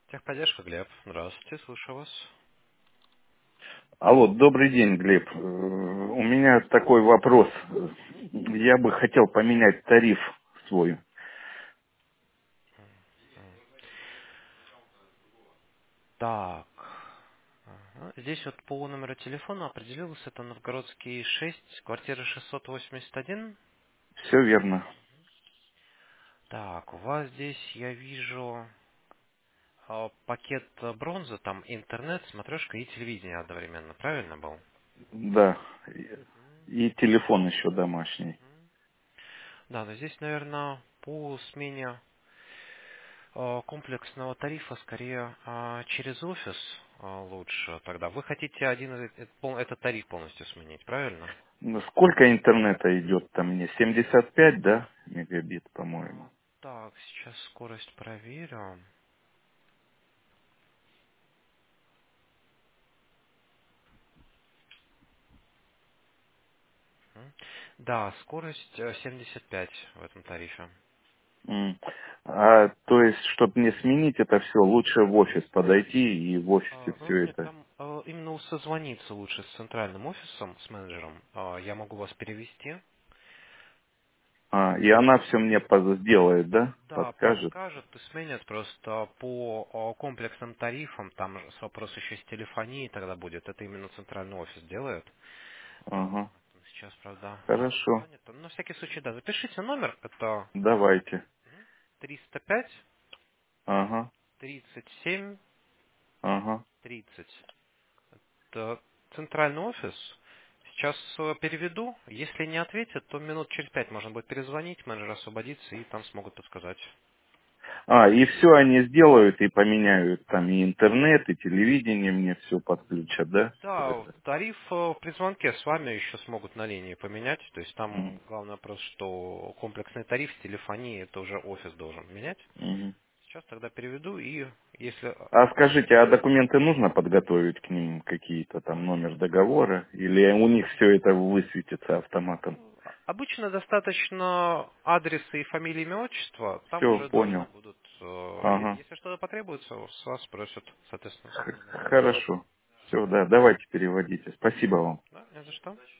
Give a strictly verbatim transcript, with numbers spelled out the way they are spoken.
Техподдержка, Глеб. Здравствуйте, слушаю вас. Алло, добрый день, Глеб. Э, У меня такой вопрос. Я бы хотел поменять тариф свой. Так. Ага. Здесь вот по номеру телефона определилось, это Новгородский шесть, квартира шестьсот восемьдесят один. Все верно. Так, у вас здесь, я вижу, а, пакет а, бронза, там интернет, смотрешка и телевидение одновременно, правильно был? Да. Мгм. И телефон еще домашний. Да, но здесь, наверное, по смене а, комплексного тарифа скорее а, через офис а, лучше тогда. Вы хотите один из- э- пол- этот тариф полностью сменить, правильно? Ну, сколько интернета идет там мне? семьдесят пять, да? Мегабит, по-моему. А, Так, сейчас скорость проверю. М. Да, скорость э, семьдесят пять в этом тарифе. М. А, то есть, чтобы мне сменить это все, лучше в офис подойти и в офисе А, ну, все нет, это. там э, именно созвониться лучше с центральным офисом, с менеджером. А, я могу вас перевести. А, и она все мне поз- сделает, да? Да, Подскажет. подскажет и сменит просто по э, комплексным тарифам. Там же вопрос еще с телефонией тогда будет. Это именно центральный офис делает. А, Ага. Сейчас, правда, Хорошо. занято. Но на всякий случай, да, запишите номер. Это Давайте. триста пять Ага. тридцать семь Ага. тридцать. Это центральный офис. Сейчас э, переведу. Если не ответят, то минут через пять можно будет перезвонить, менеджер освободится, и там смогут подсказать. А, и все они сделают и поменяют там и интернет, и телевидение мне все подключат, да? Всё Да, это. тариф э, при звонке с вами еще смогут на линии поменять. То есть там Мгм. главный вопрос, что комплексный тариф с телефонией это уже офис должен менять. Мгм. Сейчас тогда переведу, и если... А скажите, а документы нужно подготовить к ним какие-то там номер договора? Или у них все это высветится автоматом? А- Обычно достаточно адреса и фамилии, имя, отчество. Там Все, уже должны понял. будут... э, е- Ага. Если что-то потребуется, с вас спросят, соответственно. Х- Хорошо. Все, да, давайте переводите. Спасибо вам. Да, не за что.